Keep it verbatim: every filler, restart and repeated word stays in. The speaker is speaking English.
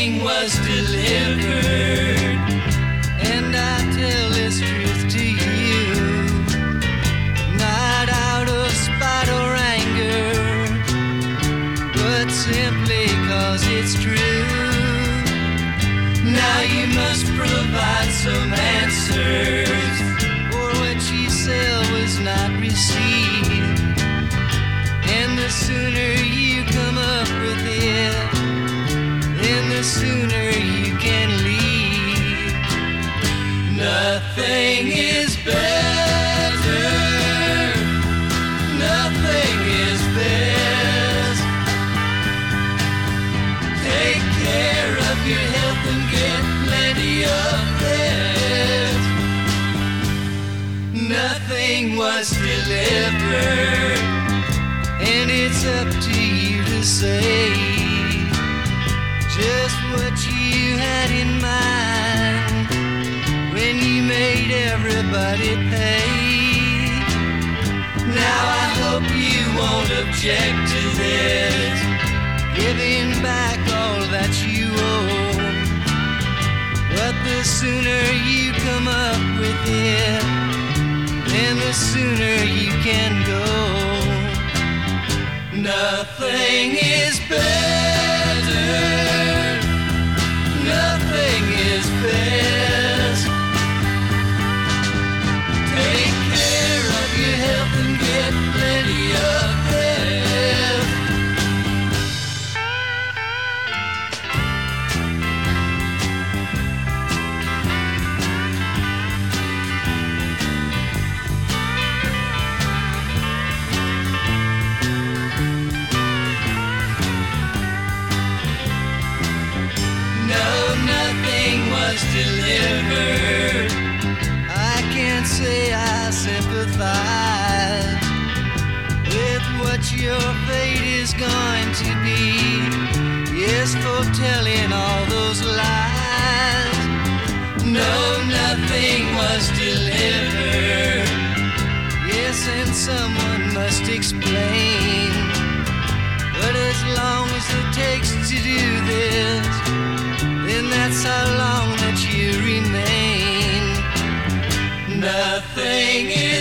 nothing was delivered. And I tell this truth to you, not out of spite or anger, but simply cause it's true. Now you must provide some answers for what you said was not received. And the sooner you come up with it, then the sooner you can leave. Nothing is better, nothing is best. Take care of your health and get plenty of rest. Nothing was delivered, and it's up to you to say just what you had in mind when you made everybody pay. Now I hope you won't object to this, giving back all that you owe. But the sooner you come up with it, then the sooner you can go. Nothing is better, nothing is best. Take care of your health and get plenty of rest. Delivered. I can't say I sympathize with what your fate is going to be. Yes, for telling all those lies. No, nothing was delivered. Yes, and someone must explain. But as long as it takes to do this, then that's how long that you remain. Nothing is